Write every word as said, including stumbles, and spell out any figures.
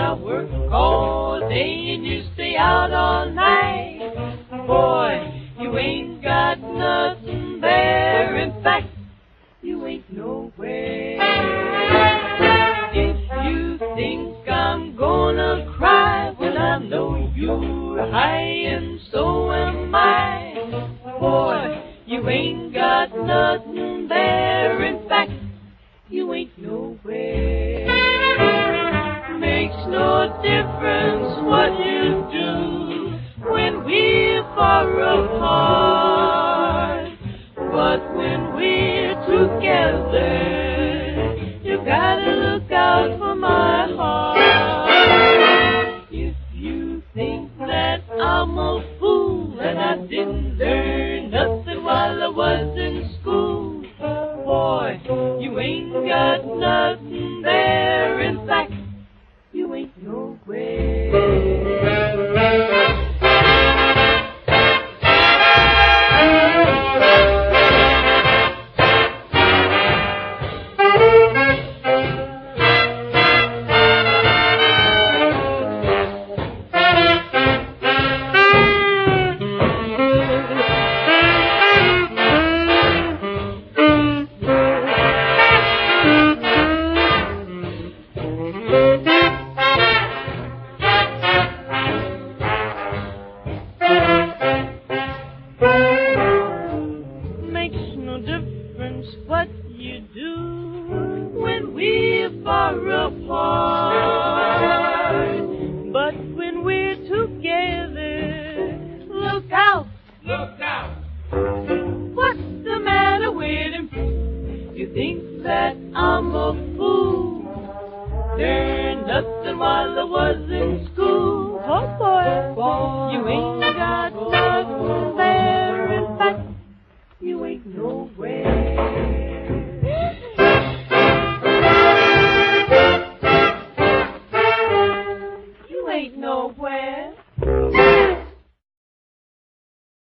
I work all day and you stay out all night. Boy, you ain't got nothing there. In fact, you ain't nowhere. If you think I'm gonna cry when I know you're high and so am I, boy, you ain't got nothing there. In fact, you ain't nowhere. Makes no difference what you do when we're far apart, but when we're together, you gotta look out for my heart. If you think that I'm a fool and I didn't learn nothing while I was in school, boy, you ain't got nothing there. In fact, you ain't nowhere. What you do when we're far apart, but when we're together, look out, look out. What's the matter with him? You think that I'm a fool? Learned nothing while I was in school. Oh boy, boy, you ain't